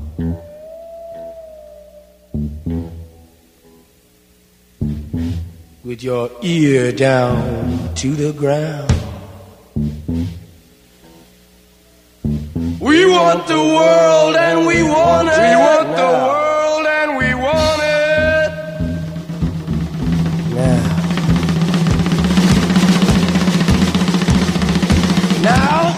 With your ear down to the ground. We want the world and we want it. We want the world and we want it. Now. Now.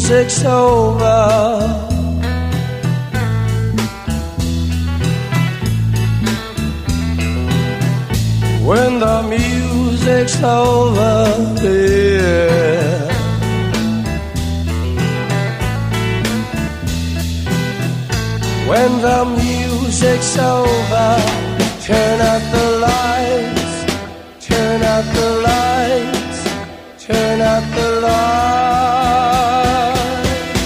music's over, when the music's over, yeah. When the music's over, turn out the lights, turn out the lights, turn out the lights.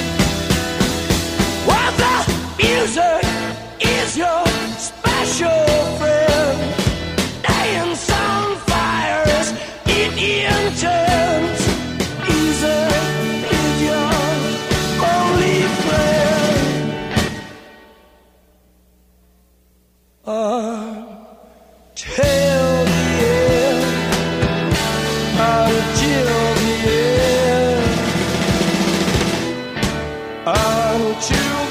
Well, the music is your special friend. Dance on fires in intent. Music is your only friend. Until the end, until the end, until